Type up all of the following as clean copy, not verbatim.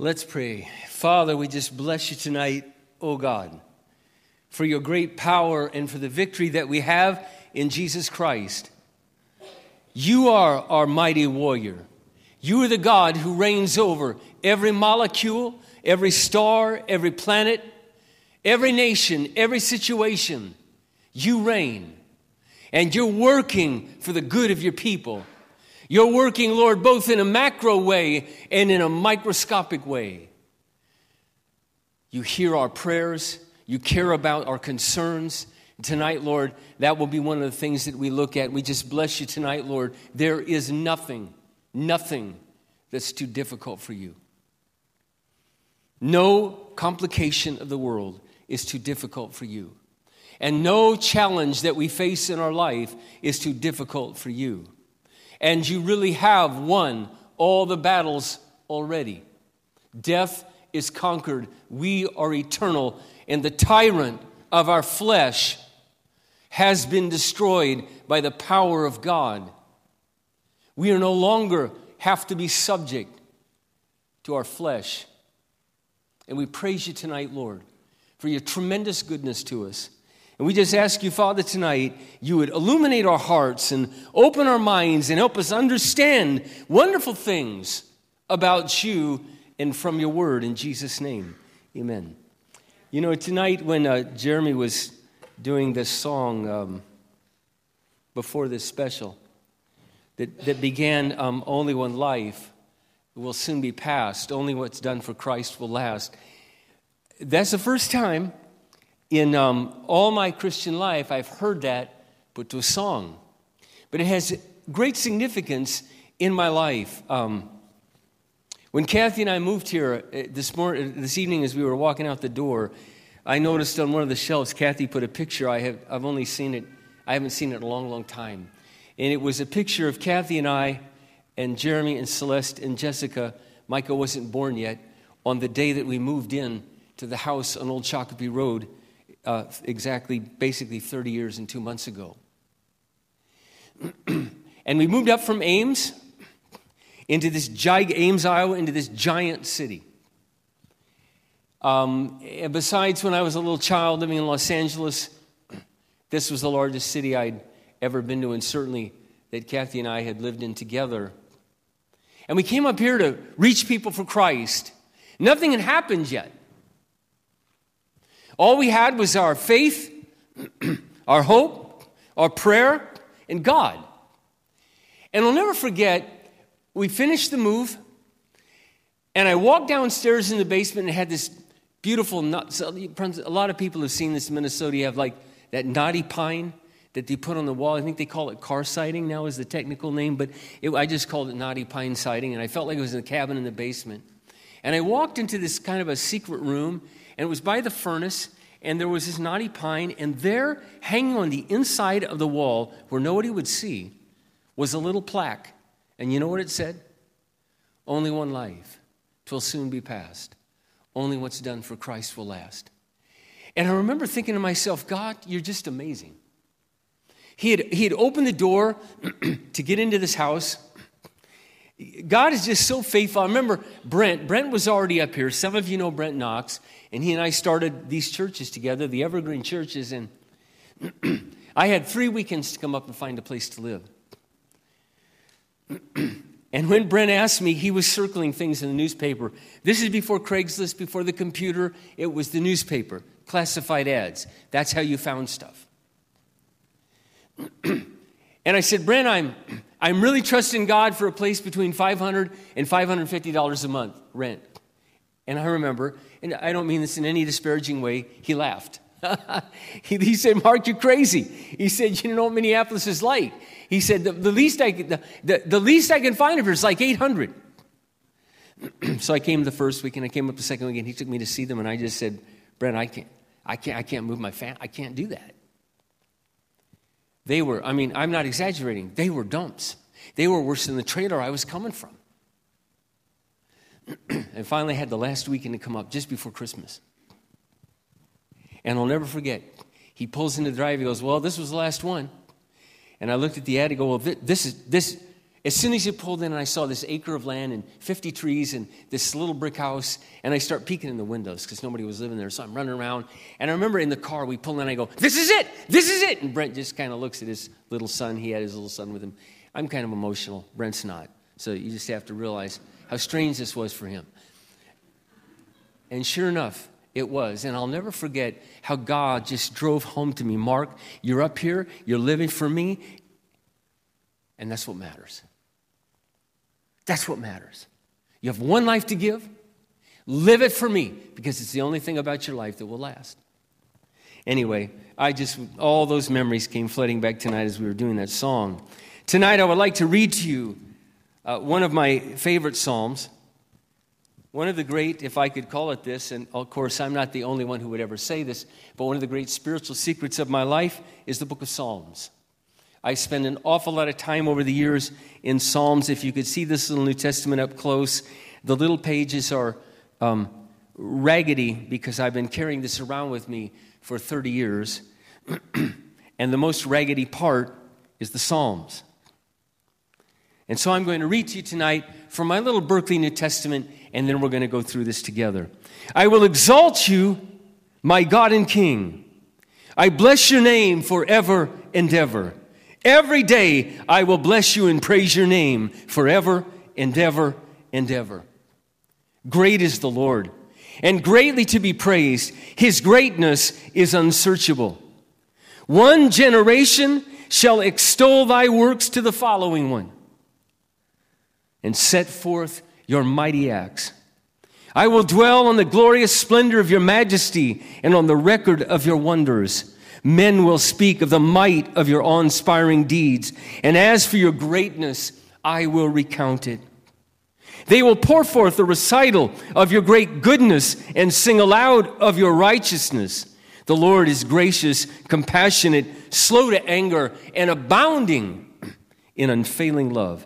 Let's pray. Father, we just bless you tonight, oh God, for your great power and for the victory that we have in Jesus Christ. You are our mighty warrior. You are the God who reigns over every molecule, every star, every planet, every nation, every situation. You reign, and you're working for the good of your people. You're working, Lord, both in a macro way and in a microscopic way. You hear our prayers. You care about our concerns. Tonight, Lord, that will be one of the things that we look at. We just bless you tonight, Lord. There is nothing that's too difficult for you. No complication of the world is too difficult for you. And no challenge that we face in our life is too difficult for you. And you really have won all the battles already. Death is conquered. We are eternal. And the tyrant of our flesh has been destroyed by the power of God. We are no longer have to be subject to our flesh. And we praise you tonight, Lord, for your tremendous goodness to us. And we just ask you, Father, tonight, you would illuminate our hearts and open our minds and help us understand wonderful things about you and from your word. In Jesus' name, amen. You know, tonight when Jeremy was doing this song before this special that began, Only One Life will soon be past, only what's done for Christ will last. That's the first time in all my Christian life I've heard that put to a song. But it has great significance in my life. When Kathy and I moved here this evening as we were walking out the door, I noticed on one of the shelves, Kathy put a picture. I haven't seen it in a long, long time. And it was a picture of Kathy and I and Jeremy and Celeste and Jessica. Micah wasn't born yet, on the day that we moved in to the house on Old Shakopee Road, basically 30 years and 2 months ago. And we moved up from Ames into Ames, Iowa, into this giant city. And besides, when I was a little child living in Los Angeles, this was the largest city I'd ever been to, and certainly that Kathy and I had lived in together. And we came up here to reach people for Christ. Nothing had happened yet. All we had was our faith, our hope, our prayer, and God. And I'll never forget, we finished the move, and I walked downstairs in the basement and had this beautiful, a lot of people have seen this in Minnesota. You have like that knotty pine that they put on the wall. I think they call it car siding now is the technical name, but I just called it knotty pine siding, and I felt like it was in a cabin in the basement. And I walked into this kind of a secret room, and it was by the furnace, and there was this knotty pine, and there, hanging on the inside of the wall, where nobody would see, was a little plaque. And you know what it said? Only one life, 'twill soon be past. Only what's done for Christ will last. And I remember thinking to myself, God, you're just amazing. He had opened the door to get into this house. God is just so faithful. I remember Brent was already up here. Some of you know Brent Knox, and he and I started these churches together, the Evergreen churches, and I had 3 weekends to come up and find a place to live. And when Brent asked me, he was circling things in the newspaper. This is before Craigslist, before the computer. It was the newspaper, classified ads. That's how you found stuff. And I said, Brent, I'm really trusting God for a place between $500 and $550 a month rent. And I remember, and I don't mean this in any disparaging way, he laughed. He said, Mark, you're crazy. He said, you don't know what Minneapolis is like. He said, the least I can find of her is like $800. So I came the first week, and I came up the second week, and he took me to see them, and I just said, Brent, I can't move my family. I can't do that. They were, I'm not exaggerating, they were dumps. They were worse than the trailer I was coming from. And finally I had the last weekend to come up just before Christmas. And I'll never forget, he pulls into the drive, he goes, well, this was the last one. And I looked at the ad, I go, well, this As soon as you pulled in and I saw this acre of land and 50 trees and this little brick house, and I start peeking in the windows because nobody was living there, so I'm running around. And I remember in the car we pull in and I go, this is it, this is it. And Brent just kind of looks at his little son. He had his little son with him. I'm kind of emotional. Brent's not. So you just have to realize how strange this was for him. And sure enough, it was. And I'll never forget how God just drove home to me. Mark, you're up here, you're living for me, and that's what matters. That's what matters. You have one life to give. Live it for me, because it's the only thing about your life that will last. Anyway, all those memories came flooding back tonight as we were doing that song. Tonight, I would like to read to you one of my favorite Psalms. One of the great, if I could call it this, and of course I'm not the only one who would ever say this, but one of the great spiritual secrets of my life is the book of Psalms. I spend an awful lot of time over the years in Psalms. If you could see this little New Testament up close, the little pages are raggedy because I've been carrying this around with me for 30 years. And the most raggedy part is the Psalms. And so I'm going to read to you tonight from my little Berkeley New Testament, and then we're going to go through this together. I will exalt you, my God and King. I bless your name forever and ever. Every day I will bless you and praise your name forever and ever and ever. Great is the Lord, and greatly to be praised. His greatness is unsearchable. One generation shall extol thy works to the following one, and set forth your mighty acts. I will dwell on the glorious splendor of your majesty and on the record of your wonders. Men will speak of the might of your awe-inspiring deeds, and as for your greatness, I will recount it. They will pour forth a recital of your great goodness and sing aloud of your righteousness. The Lord is gracious, compassionate, slow to anger, and abounding in unfailing love.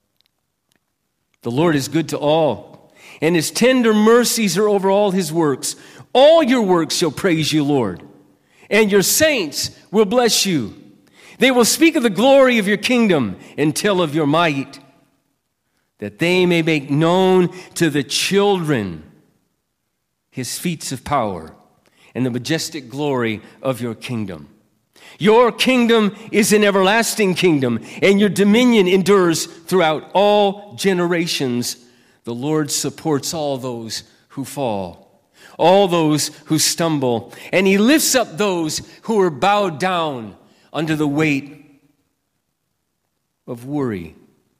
The Lord is good to all, and his tender mercies are over all his works. All your works shall praise you, Lord, and your saints will bless you. They will speak of the glory of your kingdom and tell of your might, that they may make known to the children his feats of power and the majestic glory of your kingdom. Your kingdom is an everlasting kingdom, and your dominion endures throughout all generations. The Lord supports all those who fall, all those who stumble, and he lifts up those who are bowed down under the weight of worry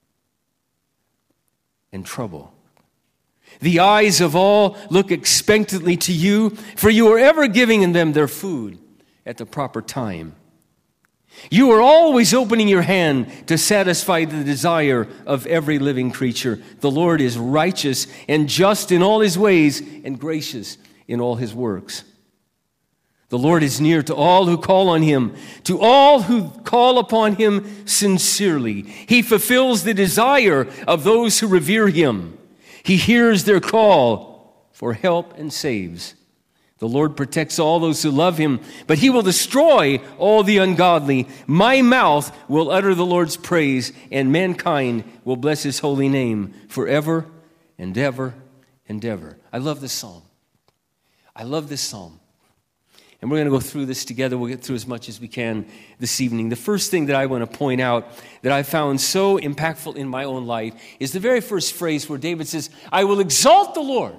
and trouble. The eyes of all look expectantly to you, for you are ever giving them their food at the proper time. You are always opening your hand to satisfy the desire of every living creature. The Lord is righteous and just in all his ways and gracious in all his works. The Lord is near to all who call on him, to all who call upon him sincerely. He fulfills the desire of those who revere him. He hears their call for help and saves. The Lord protects all those who love him, but he will destroy all the ungodly. My mouth will utter the Lord's praise, and mankind will bless his holy name forever and ever and ever. I love this psalm. I love this psalm. And we're going to go through this together. We'll get through as much as we can this evening. The first thing that I want to point out that I found so impactful in my own life is the very first phrase where David says, I will exalt the Lord.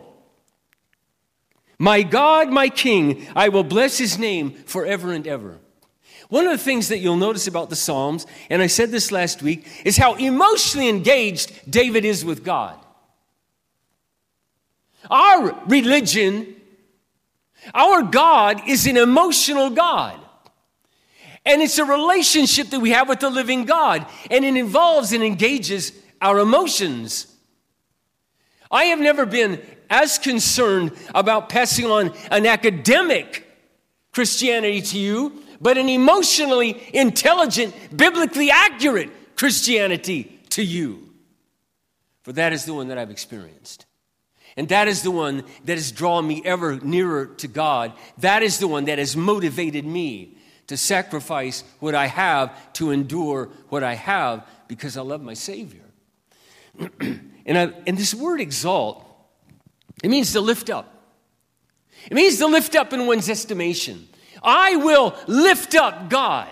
My God, my King, I will bless his name forever and ever. One of the things that you'll notice about the Psalms, and I said this last week, is how emotionally engaged David is with God. Our religion, our God is an emotional God. And it's a relationship that we have with the living God. And it involves and engages our emotions. I have never been as concerned about passing on an academic Christianity to you, but an emotionally intelligent, biblically accurate Christianity to you. For that is the one that I've experienced. And that is the one that has drawn me ever nearer to God. That is the one that has motivated me to sacrifice what I have, to endure what I have, because I love my Savior. And this word exalt, it means to lift up. It means to lift up in one's estimation. I will lift up God.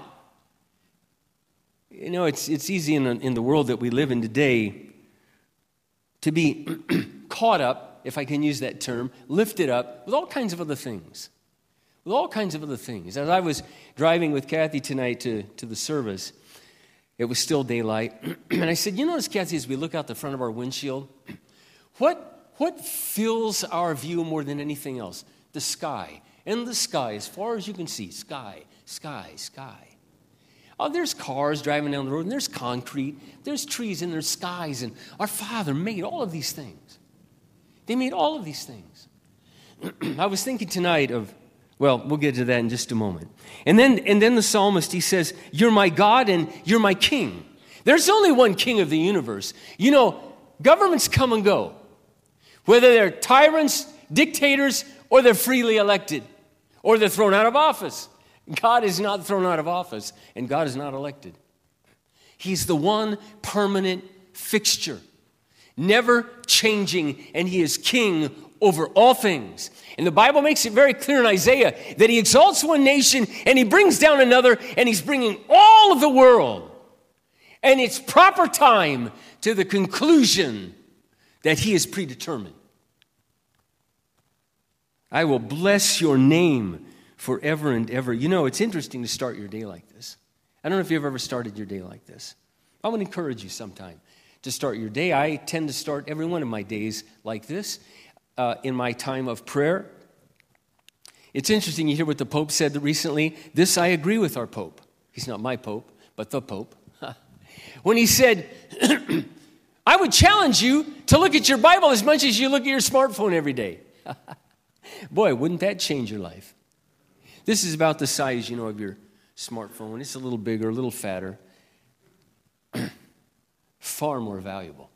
You know, it's easy in the world that we live in today to be caught up, if I can use that term, lifted up with all kinds of other things. With all kinds of other things. As I was driving with Kathy tonight to the service, it was still daylight. And I said, you notice, Kathy, as we look out the front of our windshield, what fills our view more than anything else? The sky. And the sky, as far as you can see, sky, sky, sky. Oh, there's cars driving down the road, and there's concrete, there's trees, and there's skies. And our Father made all of these things. They made all of these things. I was thinking tonight of, well, we'll get to that in just a moment. And then the psalmist, he says, you're my God and you're my king. There's only one king of the universe. You know, governments come and go. Whether they're tyrants, dictators, or they're freely elected, or they're thrown out of office. God is not thrown out of office, and God is not elected. He's the one permanent fixture, never changing, and he is king over all things. And the Bible makes it very clear in Isaiah that he exalts one nation and he brings down another, and he's bringing all of the world and its proper time to the conclusion that he is predetermined. I will bless your name forever and ever. You know, it's interesting to start your day like this. I don't know if you've ever started your day like this. I would encourage you sometime to start your day. I tend to start every one of my days like this in my time of prayer. It's interesting, you hear what the Pope said recently. This I agree with our Pope. He's not my Pope, but the Pope. When he said, I would challenge you to look at your Bible as much as you look at your smartphone every day. Boy, wouldn't that change your life? This is about the size, of your smartphone. It's a little bigger, a little fatter. Far more valuable.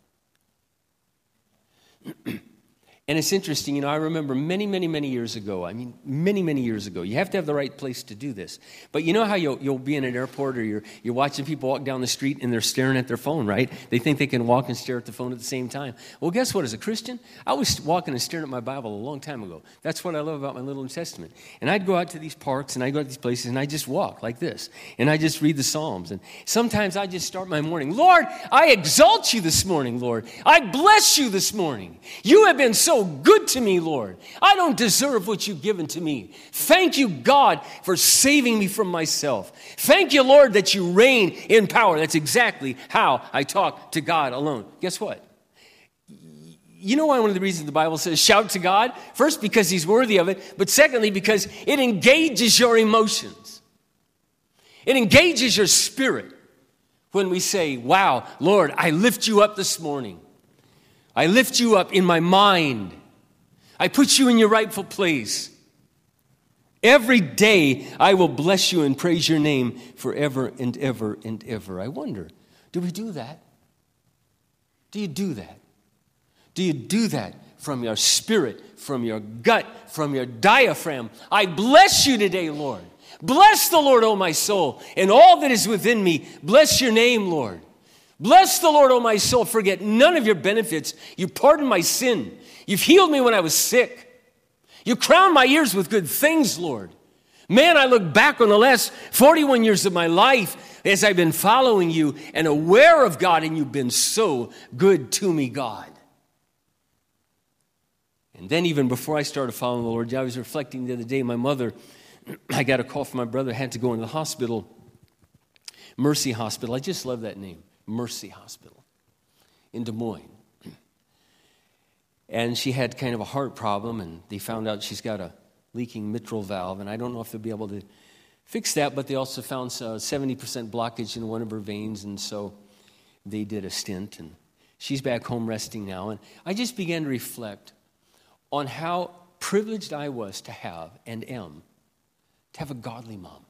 And it's interesting, I remember many, many, many years ago, many years ago, you have to have the right place to do this. But you know how you'll be in an airport or you're watching people walk down the street and they're staring at their phone, right? They think they can walk and stare at the phone at the same time. Well, guess what? As a Christian, I was walking and staring at my Bible a long time ago. That's what I love about my little New Testament. And I'd go out to these parks and I'd go to these places and I'd just walk like this. And I just read the Psalms. And sometimes I just start my morning. Lord, I exalt you this morning, Lord. I bless you this morning. You have been so good to me, Lord. I don't deserve what you've given to me. Thank you, God, for saving me from myself. Thank you, Lord, that you reign in power. That's exactly how I talk to God alone. Guess what? You know why one of the reasons the Bible says shout to God? First, because he's worthy of it, but secondly, because it engages your emotions. It engages your spirit when we say, wow, Lord, I lift you up this morning. I lift you up in my mind. I put you in your rightful place. Every day I will bless you and praise your name forever and ever and ever. I wonder, do we do that? Do you do that? Do you do that from your spirit, from your gut, from your diaphragm? I bless you today, Lord. Bless the Lord, O my soul, and all that is within me. Bless your name, Lord. Bless the Lord, O my soul. Forget none of your benefits. You pardoned my sin. You've healed me when I was sick. You crowned my years with good things, Lord. Man, I look back on the last 41 years of my life as I've been following you and aware of God, and you've been so good to me, God. And then even before I started following the Lord, I was reflecting the other day, my mother, I got a call from my brother, had to go into the hospital, Mercy Hospital. I just love that name, Mercy Hospital, in Des Moines. And she had kind of a heart problem, and they found out she's got a leaking mitral valve, and I don't know if they'll be able to fix that, but they also found 70% blockage in one of her veins, and so they did a stent, and she's back home resting now. And I just began to reflect on how privileged I was to have and am to have a godly mom.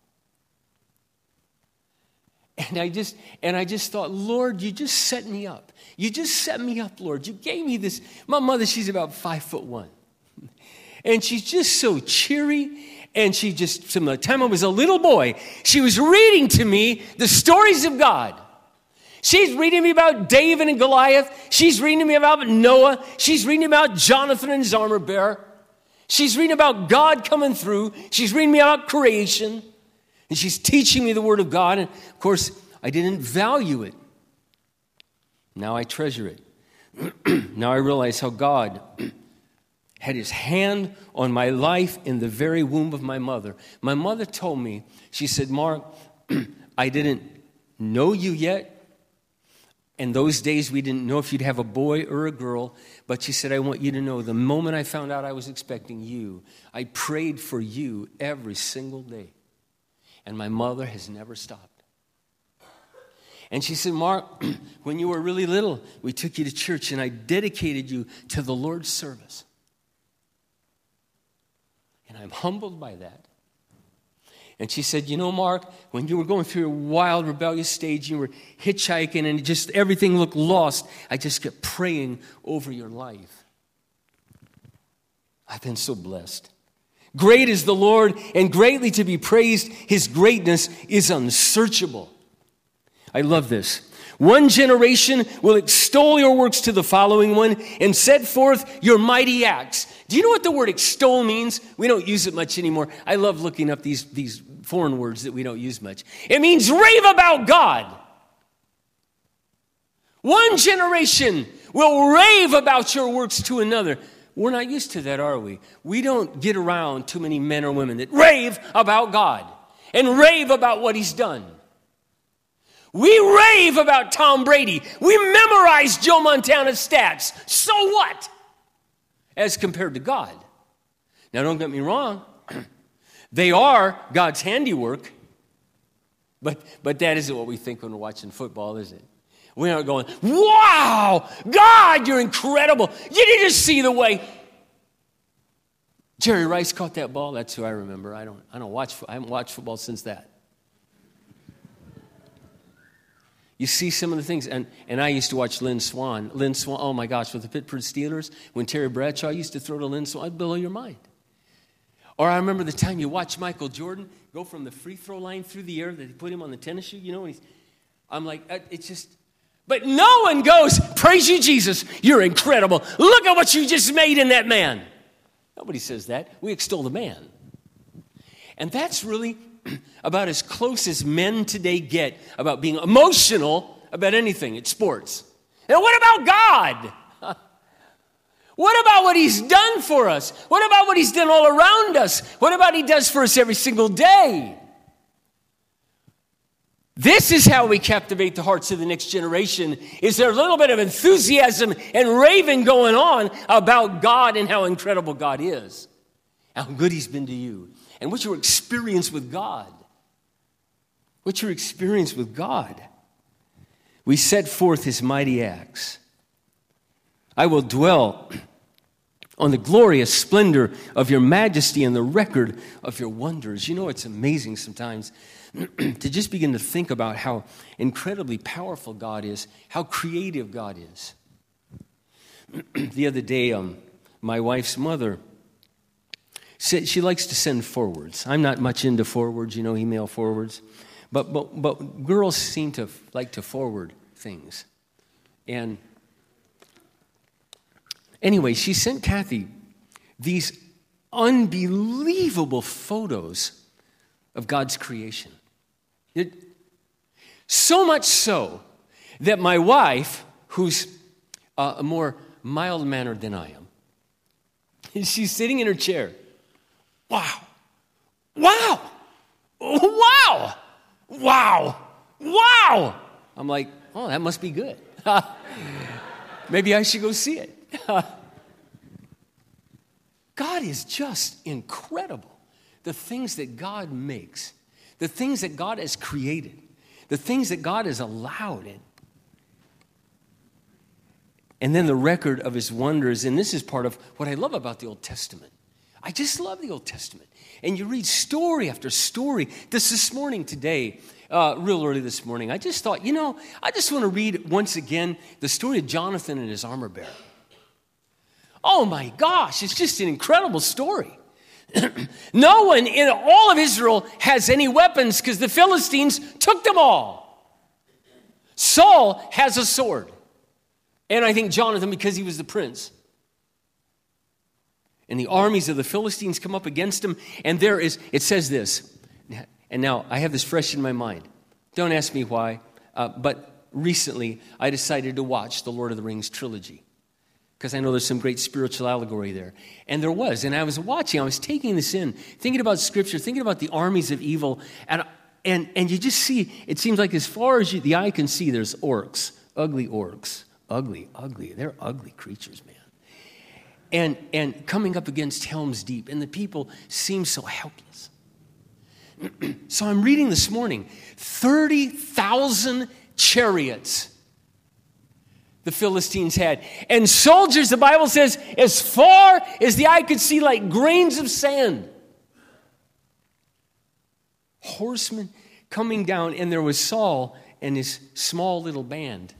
And I just thought, Lord, you just set me up. You just set me up, Lord. You gave me this. My mother, she's about 5'1". And she's just so cheery. And she just, from the time I was a little boy, she was reading to me the stories of God. She's reading me about David and Goliath. She's reading me about Noah. She's reading about Jonathan and his armor bearer. She's reading about God coming through. She's reading me about creation. And she's teaching me the Word of God. And, of course, I didn't value it. Now I treasure it. Now I realize how God had his hand on my life in the very womb of my mother. My mother told me, she said, Mark, I didn't know you yet. In those days, we didn't know if you'd have a boy or a girl. But she said, I want you to know, the moment I found out I was expecting you, I prayed for you every single day. And my mother has never stopped. And she said, Mark, when you were really little, we took you to church and I dedicated you to the Lord's service. And I'm humbled by that. And she said, you know, Mark, when you were going through a wild, rebellious stage, you were hitchhiking and just everything looked lost, I just kept praying over your life. I've been so blessed. Great is the Lord and greatly to be praised. His greatness is unsearchable. I love this. One generation will extol your works to the following one and set forth your mighty acts. Do you know what the word extol means? We don't use it much anymore. I love looking up these foreign words that we don't use much. It means rave about God. One generation will rave about your works to another. We're not used to that, are we? We don't get around too many men or women that rave about God and rave about what he's done. We rave about Tom Brady. We memorize Joe Montana's stats. So what? As compared to God. Now, don't get me wrong. They are God's handiwork. But that isn't what we think when we're watching football, is it? We aren't going, wow, God, you're incredible. You didn't just see the way Jerry Rice caught that ball. That's who I remember. I haven't watched football since that. You see some of the things, and I used to watch Lynn Swann, oh my gosh, with the Pittsburgh Steelers, when Terry Bradshaw used to throw to Lynn Swann, it'd blow your mind. Or I remember the time you watch Michael Jordan go from the free throw line through the air that he put him on the tennis shoe, you know, and I'm like, it's just, but no one goes, praise you, Jesus, you're incredible. Look at what you just made in that man. Nobody says that. We extol the man. And that's really about as close as men today get about being emotional about anything. It's sports. And what about God? What about what he's done for us? What about what he's done all around us? What about he does for us every single day? This is how we captivate the hearts of the next generation. Is there a little bit of enthusiasm and raving going on about God and how incredible God is? How good he's been to you. And what's your experience with God? What's your experience with God? We set forth his mighty acts. I will dwell on the glorious splendor of your majesty and the record of your wonders. You know, it's amazing sometimes to just begin to think about how incredibly powerful God is, how creative God is. The other day, my wife's mother said she likes to send forwards. I'm not much into forwards, you know, email forwards. But girls seem to like to forward things. And anyway, she sent Kathy these unbelievable photos of God's creation. So much so that my wife, who's more mild-mannered than I am, she's sitting in her chair. Wow. Wow. Wow. Wow. Wow. I'm like, oh, that must be good. Maybe I should go see it. God is just incredible. The things that God makes, the things that God has created, the things that God has allowed it. And then the record of his wonders. And this is part of what I love about the Old Testament. I just love the Old Testament. And you read story after story. This morning today, real early this morning, I just thought, you know, I just want to read once again the story of Jonathan and his armor bearer. Oh my gosh, it's just an incredible story. No one in all of Israel has any weapons because the Philistines took them all. Saul has a sword. And I think Jonathan, because he was the prince. And the armies of the Philistines come up against him. And it says this. And now I have this fresh in my mind. Don't ask me why. But recently I decided to watch the Lord of the Rings trilogy. Because I know there's some great spiritual allegory there. And there was. And I was watching, I was taking this in, thinking about Scripture, thinking about the armies of evil. And you just see, it seems like as far as the eye can see, there's orcs. Ugly. They're ugly creatures, man. And coming up against Helm's Deep. And the people seem so helpless. So I'm reading this morning, 30,000 chariots the Philistines had. And soldiers, the Bible says, as far as the eye could see, like grains of sand. Horsemen coming down, and there was Saul and his small little band.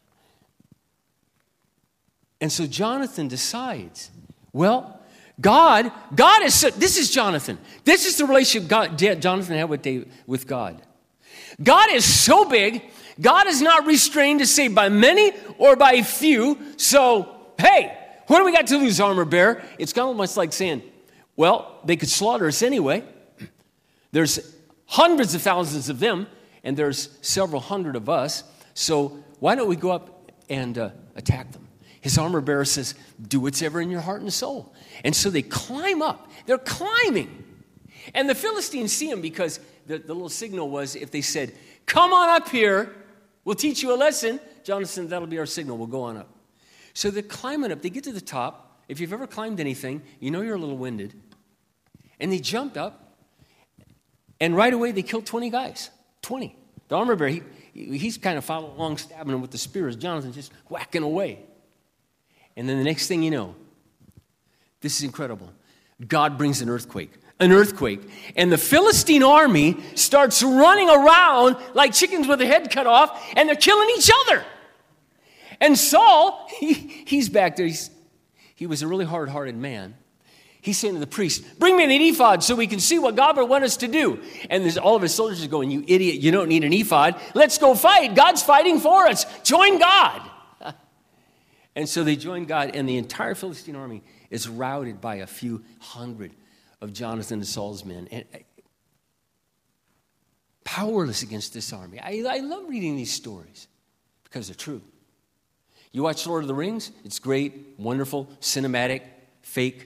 And so Jonathan decides, well, God is, this is Jonathan. This is the relationship Jonathan had with God. God is so big, God is not restrained to save by many or by few. So, hey, what do we got to lose, armor bearer? It's kind of almost like saying, well, they could slaughter us anyway. There's hundreds of thousands of them, and there's several hundred of us. So why don't we go up and attack them? His armor bearer says, do what's ever in your heart and soul. And so they climb up. They're climbing. And the Philistines see him because the little signal was if they said, come on up here, we'll teach you a lesson. Jonathan, that'll be our signal. We'll go on up. So they're climbing up. They get to the top. If you've ever climbed anything, you know you're a little winded. And they jumped up. And right away, they killed 20 guys. 20. The armor bearer, he's kind of following along, stabbing them with the spears. Jonathan's just whacking away. And then the next thing you know, this is incredible. God brings an earthquake. And the Philistine army starts running around like chickens with their head cut off, and they're killing each other. And Saul, he's back there. He was a really hard-hearted man. He's saying to the priest, bring me an ephod so we can see what God would want us to do. And all of his soldiers are going, you idiot, you don't need an ephod. Let's go fight. God's fighting for us. Join God. And so they join God, and the entire Philistine army is routed by a few hundred of Jonathan and Saul's men. And powerless against this army. I love reading these stories because they're true. You watch Lord of the Rings, it's great, wonderful, cinematic, fake.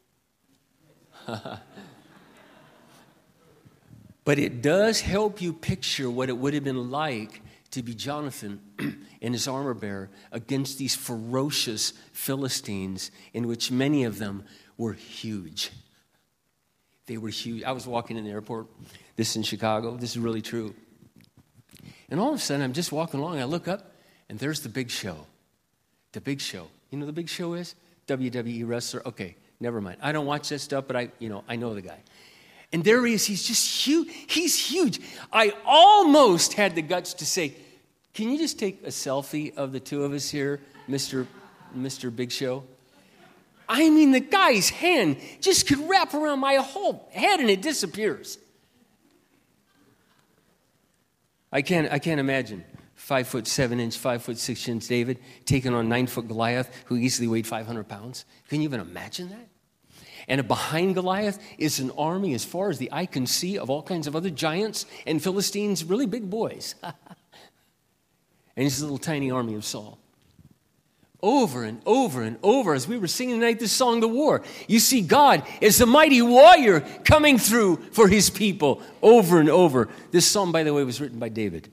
But it does help you picture what it would have been like to be Jonathan and his armor bearer against these ferocious Philistines, in which many of them were huge. They were huge. I was walking in the airport, this in Chicago. This is really true. And all of a sudden, I'm just walking along. I look up, and there's the Big Show. The Big Show. You know who the Big Show is? WWE wrestler. Okay, never mind. I don't watch that stuff, but I know the guy. And there he is. He's just huge. He's huge. I almost had the guts to say, can you just take a selfie of the two of us here, Mr. Big Show? I mean, the guy's hand just could wrap around my whole head and it disappears. I can't imagine 5'7" 5'6" David taking on 9-foot Goliath, who easily weighed 500 pounds. Can you even imagine that? And behind Goliath is an army as far as the eye can see of all kinds of other giants and Philistines, really big boys. And he's a little tiny army of Saul. Over and over and over, as we were singing tonight this song, The War, you see God as the mighty warrior coming through for his people over and over. This psalm, by the way, was written by David.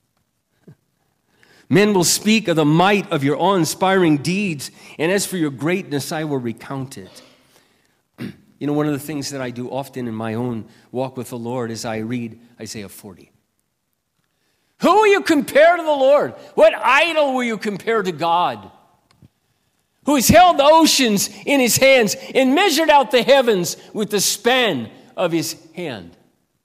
Men will speak of the might of your awe-inspiring deeds, and as for your greatness, I will recount it. You know, one of the things that I do often in my own walk with the Lord is I read Isaiah 40. Who will you compare to the Lord? What idol will you compare to God? Who has held the oceans in his hands and measured out the heavens with the span of his hand?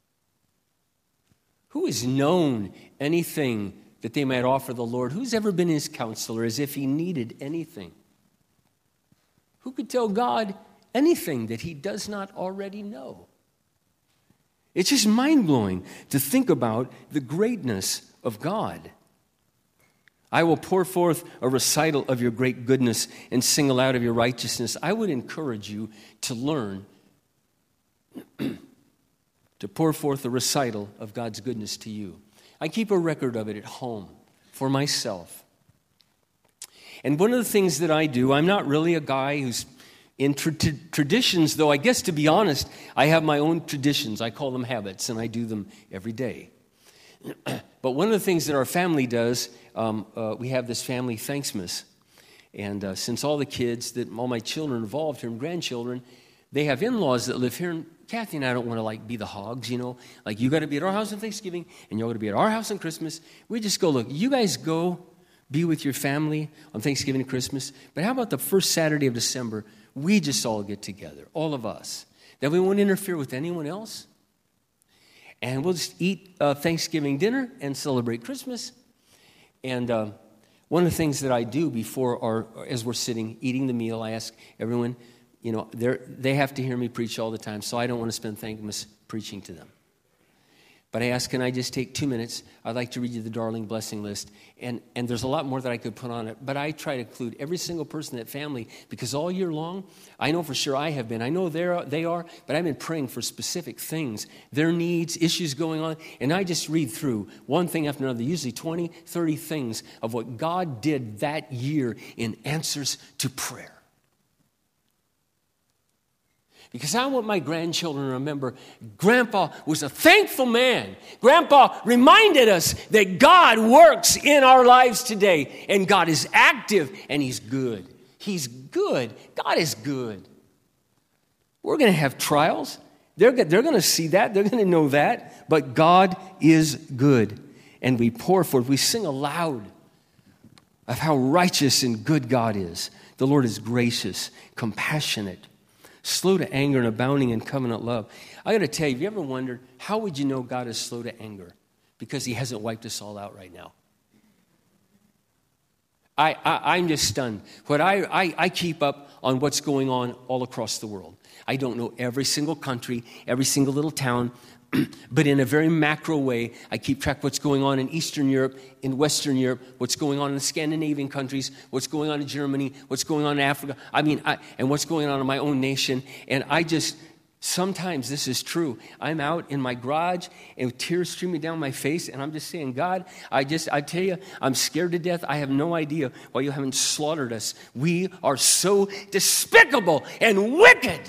Who has known anything that they might offer the Lord? Who's ever been his counselor as if he needed anything? Who could tell God anything that he does not already know? It's just mind-blowing to think about the greatness of God. I will pour forth a recital of your great goodness and sing aloud of your righteousness. I would encourage you to learn to pour forth a recital of God's goodness to you. I keep a record of it at home for myself. And one of the things that I do, I'm not really a guy who's in traditions, though I guess to be honest, I have my own traditions. I call them habits, and I do them every day. But one of the things that our family does, we have this family Thanksmas. And since all the kids, all my children are involved here and grandchildren, they have in-laws that live here. And Kathy and I don't want to be the hogs, Like you got to be at our house on Thanksgiving, and you're going to be at our house on Christmas. We just go, look, you guys go be with your family on Thanksgiving and Christmas. But how about the first Saturday of December? We just all get together, all of us. That we won't interfere with anyone else. And we'll just eat Thanksgiving dinner and celebrate Christmas. And one of the things that I do as we're sitting, eating the meal, I ask everyone, they have to hear me preach all the time, so I don't want to spend Thanksmas preaching to them. But I ask, can I just take 2 minutes? I'd like to read you the Darling Blessing list. And there's a lot more that I could put on it. But I try to include every single person in that family because all year long, I know for sure I have been. I know they are, but I've been praying for specific things, their needs, issues going on. And I just read through one thing after another, usually 20, 30 things of what God did that year in answers to prayer. Because I want my grandchildren to remember Grandpa was a thankful man. Grandpa reminded us that God works in our lives today. And God is active and He's good. He's good. God is good. We're going to have trials. They're going to see that. They're going to know that. But God is good. And we pour forth. We sing aloud of how righteous and good God is. The Lord is gracious, compassionate, slow to anger and abounding in covenant love. I got to tell you, have you ever wondered, how would you know God is slow to anger? Because He hasn't wiped us all out right now. I'm just stunned. I keep up on what's going on all across the world. I don't know every single country, every single little town, but in a very macro way, I keep track of what's going on in Eastern Europe, in Western Europe, what's going on in the Scandinavian countries, what's going on in Germany, what's going on in Africa, and what's going on in my own nation. And sometimes this is true. I'm out in my garage and tears streaming down my face, and I'm just saying, God, I tell you, I'm scared to death. I have no idea why you haven't slaughtered us. We are so despicable and wicked.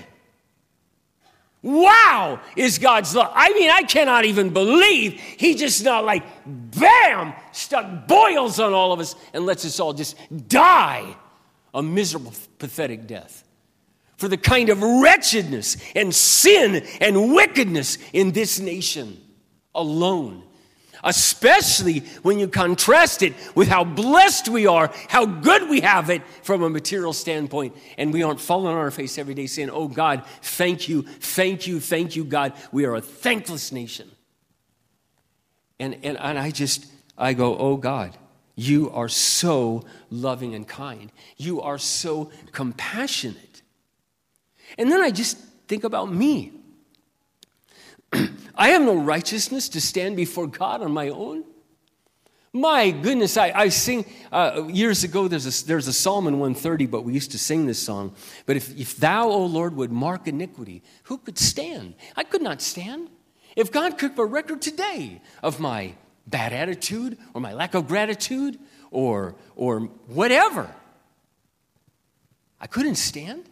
Wow, is God's love. I cannot even believe He just not bam, stuck boils on all of us and lets us all just die a miserable, pathetic death for the kind of wretchedness and sin and wickedness in this nation alone. Especially when you contrast it with how blessed we are, how good we have it from a material standpoint, and we aren't falling on our face every day saying, oh God, thank you, thank you, thank you, God. We are a thankless nation. And I go, oh God, you are so loving and kind. You are so compassionate. And then I just think about me. I have no righteousness to stand before God on my own. My goodness, I sing, years ago, there's a Psalm in 130, but we used to sing this song. But if thou, O Lord, would mark iniquity, who could stand? I could not stand. If God took a record today of my bad attitude or my lack of gratitude or whatever, I couldn't stand.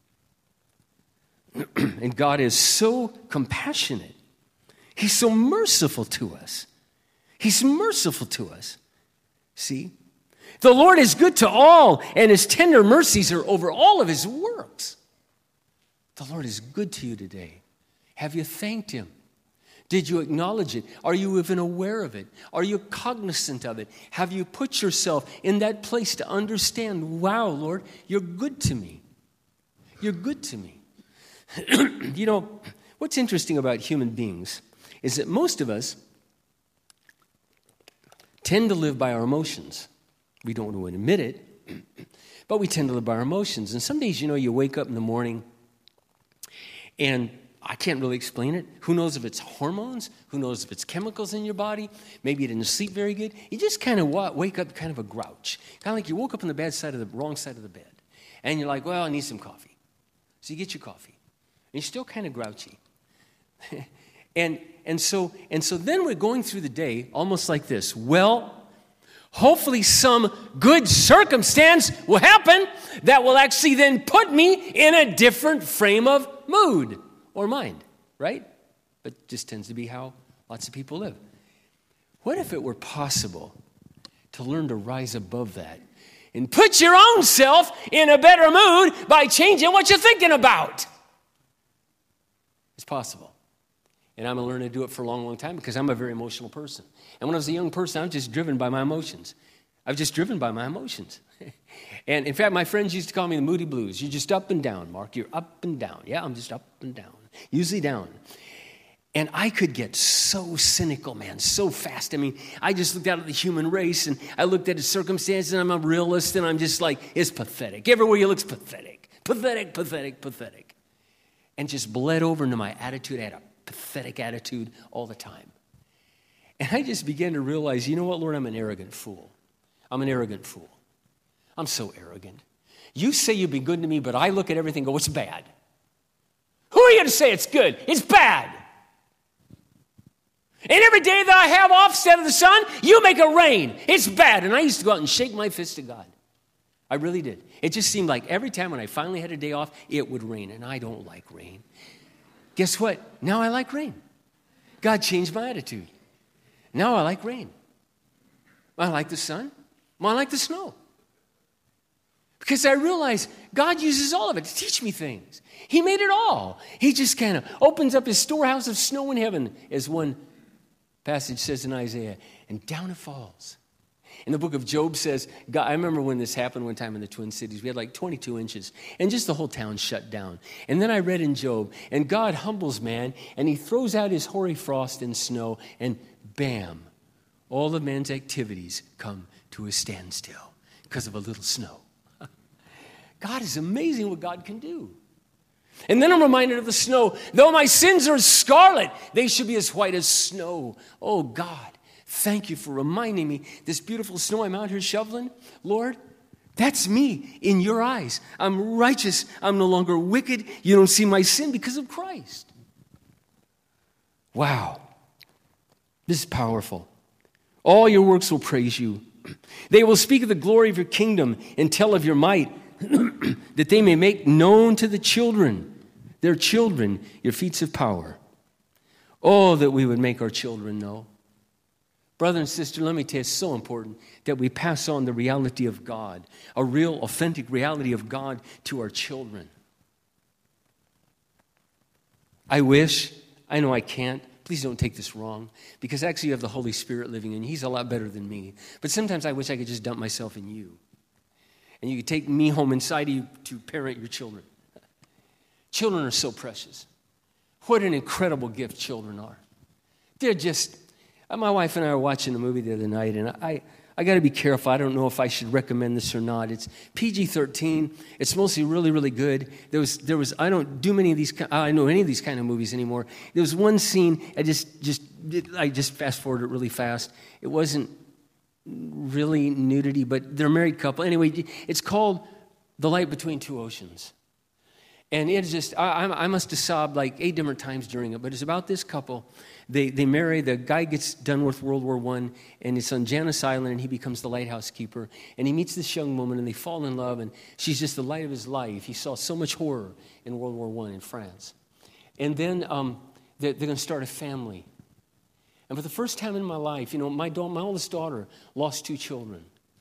And God is so compassionate. He's so merciful to us. He's merciful to us. See? The Lord is good to all, and His tender mercies are over all of His works. The Lord is good to you today. Have you thanked Him? Did you acknowledge it? Are you even aware of it? Are you cognizant of it? Have you put yourself in that place to understand, wow, Lord, you're good to me. You're good to me. What's interesting about human beings is that most of us tend to live by our emotions. We don't want to admit it, but we tend to live by our emotions. And some days, you wake up in the morning, and I can't really explain it. Who knows if it's hormones? Who knows if it's chemicals in your body? Maybe you didn't sleep very good. You just kind of wake up kind of a grouch. Kind of like you woke up on the wrong side of the bed. And you're like, well, I need some coffee. So you get your coffee. And you're still kind of grouchy. and so then we're going through the day almost like this. Well, hopefully some good circumstance will happen that will actually then put me in a different frame of mood or mind, right? But just tends to be how lots of people live. What if it were possible to learn to rise above that and put your own self in a better mood by changing what you're thinking about? It's possible. And I'm going to learn to do it for a long, long time because I'm a very emotional person. And when I was a young person, I was just driven by my emotions. And in fact, my friends used to call me the Moody Blues. You're just up and down, Mark. You're up and down. Yeah, I'm just up and down. Usually down. And I could get so cynical, man, so fast. I mean, I just looked out at the human race, and I looked at its circumstances, and I'm a realist, and I'm just like, it's pathetic. Everywhere you look's pathetic. Pathetic, pathetic, pathetic. And just bled over into my attitude. I had a pathetic attitude all the time. And I just began to realize, you know what, Lord, I'm an arrogant fool. I'm an arrogant fool. I'm so arrogant. You say you've been good to me, but I look at everything and go, it's bad. Who are you to say it's good? It's bad. And every day that I have off instead of the sun, you make it rain. It's bad. And I used to go out and shake my fist at God. I really did. It just seemed like every time when I finally had a day off, it would rain. And I don't like rain. Guess what? Now I like rain. God changed my attitude. Now I like rain. I like the sun. I like the snow. Because I realize God uses all of it to teach me things. He made it all. He just kind of opens up his storehouse of snow in heaven, as one passage says in Isaiah, and down it falls. And the book of Job says, God, I remember when this happened one time in the Twin Cities. We had like 22 inches, and just the whole town shut down. And then I read in Job, and God humbles man, and he throws out his hoary frost and snow, and bam, all of man's activities come to a standstill because of a little snow. God is amazing what God can do. And then I'm reminded of the snow. Though my sins are as scarlet, they should be as white as snow. Oh, God, thank you for reminding me this beautiful snow I'm out here shoveling. Lord, that's me in your eyes. I'm righteous. I'm no longer wicked. You don't see my sin because of Christ. Wow. This is powerful. All your works will praise you. They will speak of the glory of your kingdom and tell of your might, that they may make known to the children, their children, your feats of power. Oh, that we would make our children know. Brother and sister, let me tell you, it's so important that we pass on the reality of God, a real, authentic reality of God to our children. I know I can't. Please don't take this wrong, because actually you have the Holy Spirit living in you. He's a lot better than me. But sometimes I wish I could just dump myself in you. And you could take me home inside of you to parent your children. Children are so precious. What an incredible gift children are. They're just, my wife and I were watching a movie the other night, and I got to be careful. I don't know if I should recommend this or not. It's PG-13. It's mostly really, really good. There was I don't do many of these. I don't know any of these kind of movies anymore. There was one scene. I just fast forwarded it really fast. It wasn't really nudity, but they're a married couple. Anyway, it's called The Light Between Two Oceans. And it's just, I must have sobbed like 8 different times during it, but it's about this couple. They marry, the guy gets done with World War I, and it's on Janus Island, and he becomes the lighthouse keeper. And he meets this young woman, and they fall in love, and she's just the light of his life. He saw so much horror in World War I in France. And then they're going to start a family. And for the first time in my life, my oldest daughter lost 2 children.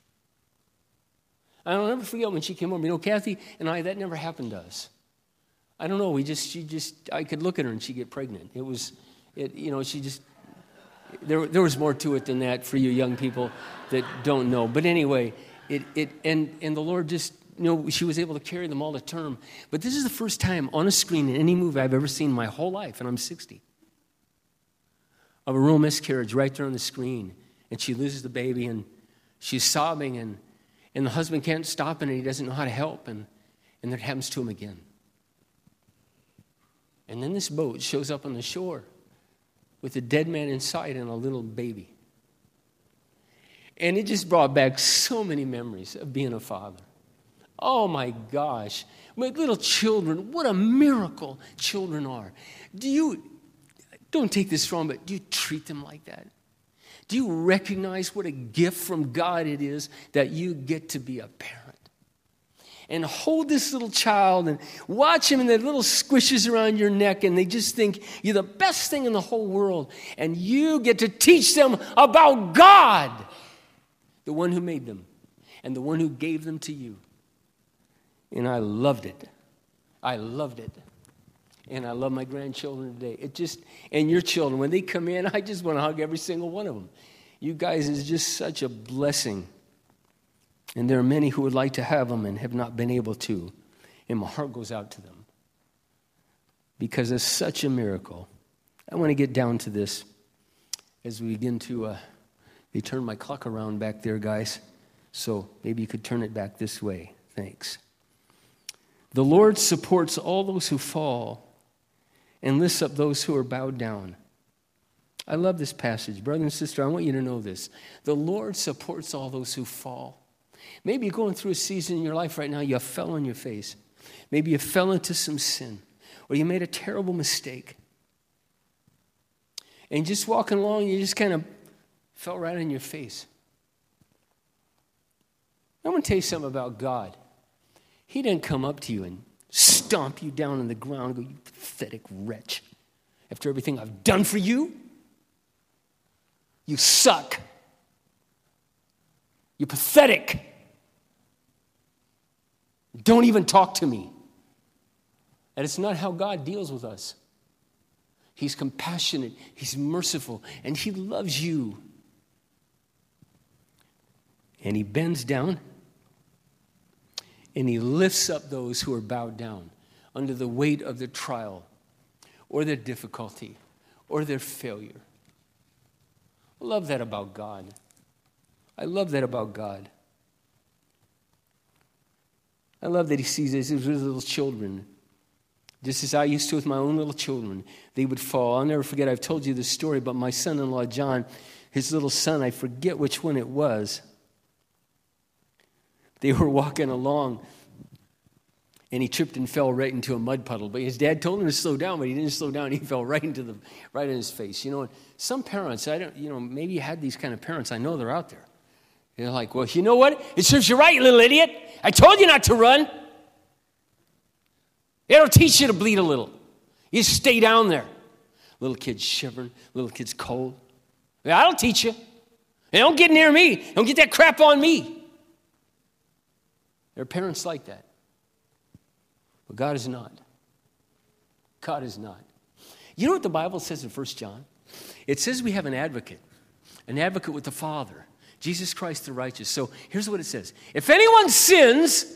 I'll never forget when she came home. Kathy and I, that never happened to us. I don't know. I could look at her and she'd get pregnant. There was more to it than that for you young people that don't know. But anyway, and the Lord just, she was able to carry them all to term. But this is the first time on a screen in any movie I've ever seen in my whole life, and I'm 60. Of a real miscarriage right there on the screen. And she loses the baby, and she's sobbing, and the husband can't stop it, and he doesn't know how to help, and that happens to him again. And then this boat shows up on the shore with a dead man inside and a little baby. And it just brought back so many memories of being a father. Oh my gosh. My little children, what a miracle children are. Don't take this wrong, but do you treat them like that? Do you recognize what a gift from God it is that you get to be a parent? And hold this little child and watch him and the little squishes around your neck, and they just think you're the best thing in the whole world. And you get to teach them about God, the one who made them and the one who gave them to you. And I loved it. I loved it. And I love my grandchildren today. And your children, when they come in, I just want to hug every single one of them. You guys is just such a blessing. And there are many who would like to have them and have not been able to. And my heart goes out to them. Because it's such a miracle. I want to get down to this as we begin to, they turn my clock around back there, guys. So maybe you could turn it back this way. Thanks. The Lord supports all those who fall and lifts up those who are bowed down. I love this passage. Brother and sister, I want you to know this. The Lord supports all those who fall. Maybe you're going through a season in your life right now, you fell on your face. Maybe you fell into some sin, or you made a terrible mistake. And just walking along, you just kind of fell right on your face. I want to tell you something about God. He didn't come up to you and stomp you down on the ground and go, you pathetic wretch. After everything I've done for you, you suck. You're pathetic. Don't even talk to me. And it's not how God deals with us. He's compassionate, He's merciful, and He loves you. And He bends down and He lifts up those who are bowed down under the weight of their trial or their difficulty or their failure. I love that about God. I love that about God. I love that He sees us as little children. Just as I used to with my own little children. They would fall. I'll never forget, I've told you this story, but my son-in-law, John, his little son, I forget which one it was. They were walking along, and he tripped and fell right into a mud puddle. But his dad told him to slow down, but he didn't slow down. He fell right in his face. You know, some parents, maybe you had these kind of parents. I know they're out there. They're like, well, you know what? It serves you right, you little idiot. I told you not to run. It'll teach you to bleed a little. You stay down there. Little kid's shivering. Little kid's cold. Yeah, I'll teach you. And don't get near me. Don't get that crap on me. There are parents like that. But God is not. God is not. You know what the Bible says in 1 John? It says we have an advocate with the Father, Jesus Christ the righteous. So here's what it says. If anyone sins,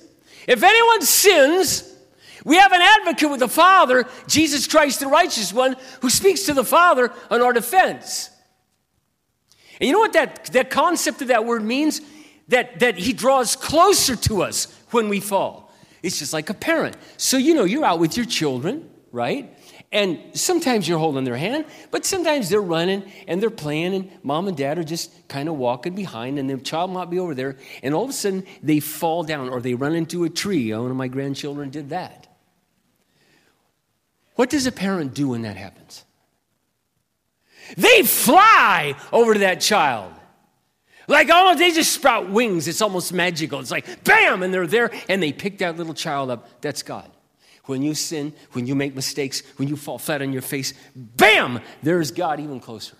we have an advocate with the Father, Jesus Christ the righteous one, who speaks to the Father on our defense. And you know what that concept of that word means? That He draws closer to us when we fall. It's just like a parent. So, you're out with your children, right? And sometimes you're holding their hand, but sometimes they're running and they're playing, and mom and dad are just kind of walking behind, and the child might be over there, and all of a sudden they fall down or they run into a tree. One of my grandchildren did that. What does a parent do when that happens? They fly over to that child. Like, they just sprout wings. It's almost magical. It's like, bam, and they're there, and they pick that little child up. That's God. When you sin, when you make mistakes, when you fall flat on your face, bam, there's God even closer.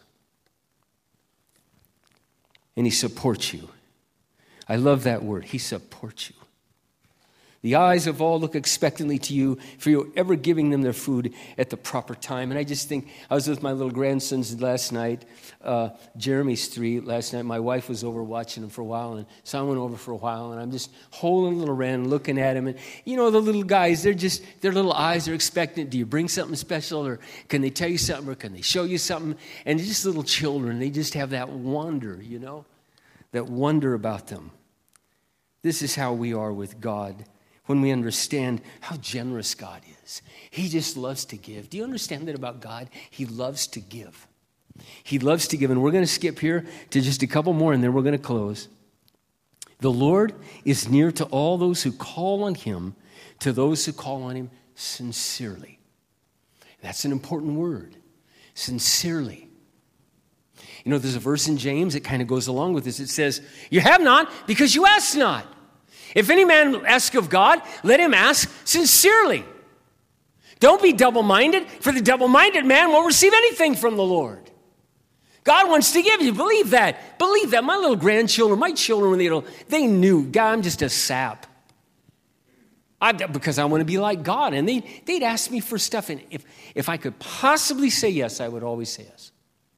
And He supports you. I love that word. He supports you. The eyes of all look expectantly to you, for you're ever giving them their food at the proper time. And I just think, I was with my little grandsons last night, Jeremy's 3 last night. My wife was over watching him for a while, and so I went over for a while, and I'm just holding little Ren, looking at him. And the little guys, their little eyes are expectant. Do you bring something special, or can they tell you something, or can they show you something? And just little children, they just have that wonder, that wonder about them. This is how we are with God when we understand how generous God is. He just loves to give. Do you understand that about God? He loves to give. He loves to give. And we're going to skip here to just a couple more, and then we're going to close. The Lord is near to all those who call on him, to those who call on him sincerely. That's an important word, sincerely. You know, there's a verse in James that kind of goes along with this. It says, you have not because you ask not. If any man ask of God, let him ask sincerely. Don't be double-minded, for the double-minded man won't receive anything from the Lord. God wants to give you. Believe that. Believe that. My little grandchildren, my children, when they knew, God, I'm just a sap. Because I want to be like God. And they'd ask me for stuff. And if I could possibly say yes, I would always say yes.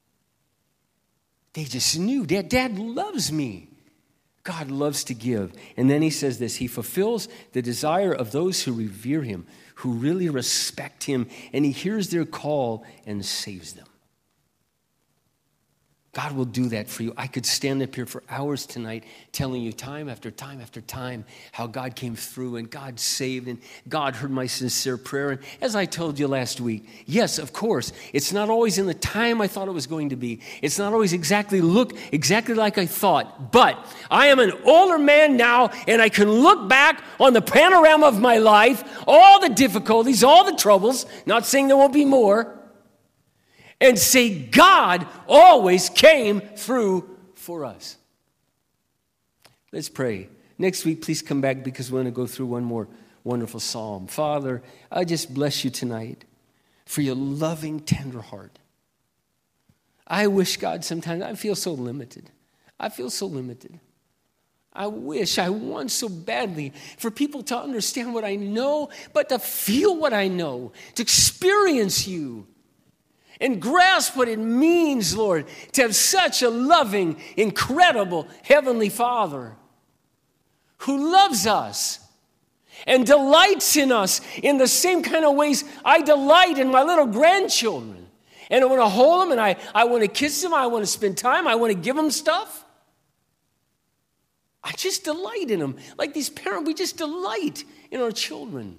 They just knew. Dad loves me. God loves to give. And then he says this, he fulfills the desire of those who revere him, who really respect him, and he hears their call and saves them. God will do that for you. I could stand up here for hours tonight telling you time after time after time how God came through and God saved and God heard my sincere prayer. And as I told you last week, yes, of course, it's not always in the time I thought it was going to be. It's not always exactly like I thought. But I am an older man now, and I can look back on the panorama of my life, all the difficulties, all the troubles, not saying there won't be more, and say, God always came through for us. Let's pray. Next week, please come back because we're going to go through one more wonderful psalm. Father, I just bless you tonight for your loving, tender heart. I wish, God, sometimes I feel so limited. I want so badly for people to understand what I know, but to feel what I know, to experience you. And grasp what it means, Lord, to have such a loving, incredible Heavenly Father who loves us and delights in us in the same kind of ways I delight in my little grandchildren. And I want to hold them, and I want to kiss them, I want to spend time, I want to give them stuff. I just delight in them. Like these parents, we just delight in our children.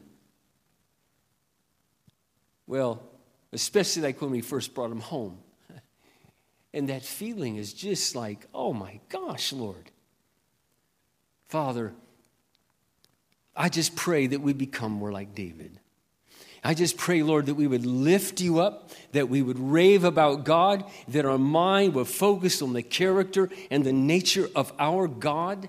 Well, especially like when we first brought them home. And that feeling is just like, oh my gosh, Lord. Father, I just pray that we become more like David. I just pray, Lord, that we would lift you up, that we would rave about God, that our mind would focus on the character and the nature of our God,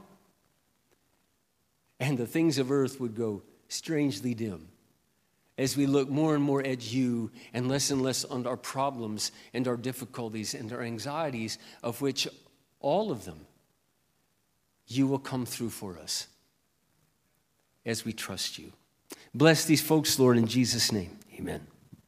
and the things of earth would go strangely dim as we look more and more at you and less on our problems and our difficulties and our anxieties, of which all of them, you will come through for us as we trust you. Bless these folks, Lord, in Jesus' name. Amen.